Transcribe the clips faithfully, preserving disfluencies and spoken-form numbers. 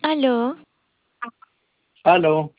Aló, Aló,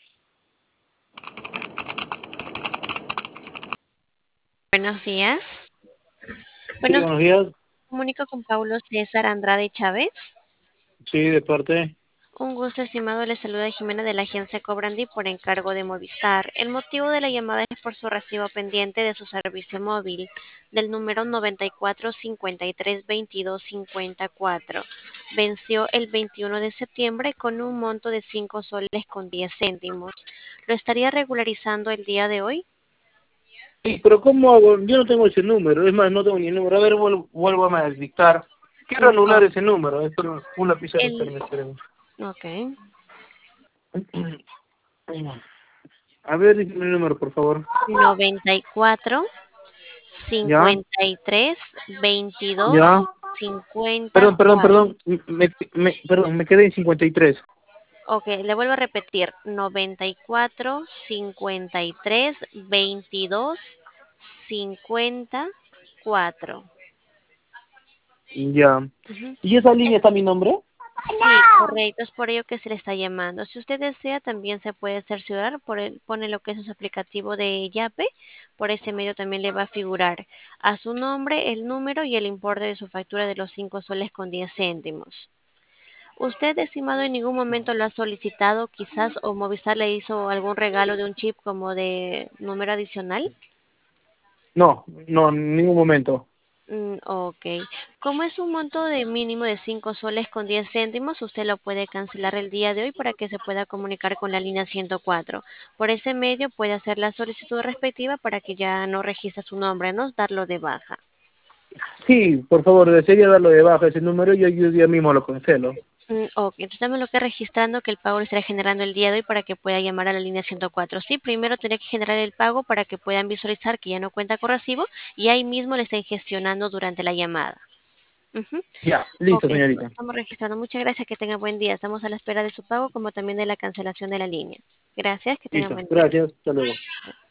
buenos días. sí, Buenos buenos días, días. comunico con Paulo César Andrade Chávez. Sí, de parte. Un gusto, estimado. Le saluda Jimena de la agencia Cobrandi por encargo de Movistar. El motivo de la llamada es por su recibo pendiente de su servicio móvil del número noventa y cuatro cincuenta y tres veintidós cincuenta y cuatro. Venció el veintiuno de septiembre con un monto de cinco soles con diez céntimos. ¿Lo estaría regularizando el día de hoy? Sí, pero ¿cómo hago? Yo no tengo ese número, es más, no tengo ni el número. A ver, vuelvo, vuelvo a dictar. Quiero Mm, anular ok. ese número, es por un lapicero, El, espérenme, espérenme. ok. A ver, dime el número, por favor. noventa y cuatro ¿Ya? cincuenta y tres veintidós ¿Ya? cincuenta Perdón, perdón, cuatro. perdón, me, me, perdón, me quedé en cincuenta y tres. Ok, le vuelvo a repetir. noventa y cuatro cincuenta y tres veintidós cincuenta cuatro. Ya. Ujú. ¿Y esa Es- línea está mi nombre? Sí, correcto, es por ello que se le está llamando. Si usted desea, también se puede cerciorar, por el, pone lo que es su aplicativo de Yape, por ese medio también le va a figurar a su nombre, el número y el importe de su factura de los cinco soles con diez céntimos. ¿Usted, estimado, en ningún momento lo ha solicitado, quizás, o Movistar le hizo algún regalo de un chip como de número adicional? No, no, en ningún momento. Mm, ok. Como es un monto de mínimo de cinco soles con diez céntimos, usted lo puede cancelar el día de hoy para que se pueda comunicar con la línea ciento cuatro. Por ese medio puede hacer la solicitud respectiva para que ya no registre su nombre, ¿no? Darlo de baja. Sí, por favor, desearía darlo de baja ese número y yo, yo día mismo lo cancelo. Mm, ok, entonces dame lo que registrando que el pago lo estará generando el día de hoy para que pueda llamar a la línea ciento cuatro. Sí, primero tendría que generar el pago para que puedan visualizar que ya no cuenta con recibo y ahí mismo le estén gestionando durante la llamada. Ujú. Ya, Ok, listo, estamos señorita. estamos registrando. Muchas gracias, que tenga buen día. Estamos a la espera de su pago como también de la cancelación de la línea. Gracias, que tenga Listo, buen día. gracias, hasta luego.